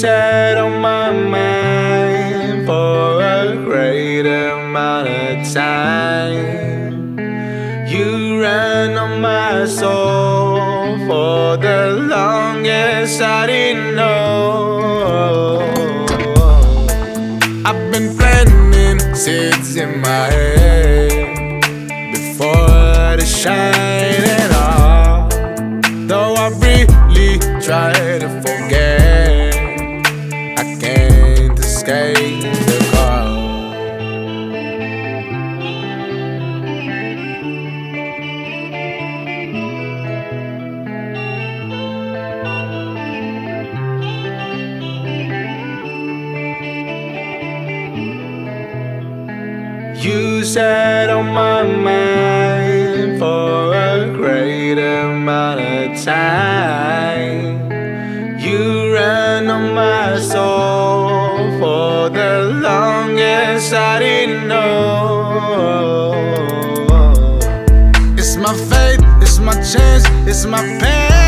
sat on my mind for a great amount of time. You ran on my soul for the longest I didn't know. I've been planting seeds in my head before the shining off. Though I really try to forget, I can't escape the call. You sat on my mind for a great amount of time. You ran on my soul for the longest I didn't know. It's my fate, it's my chance, it's my pain.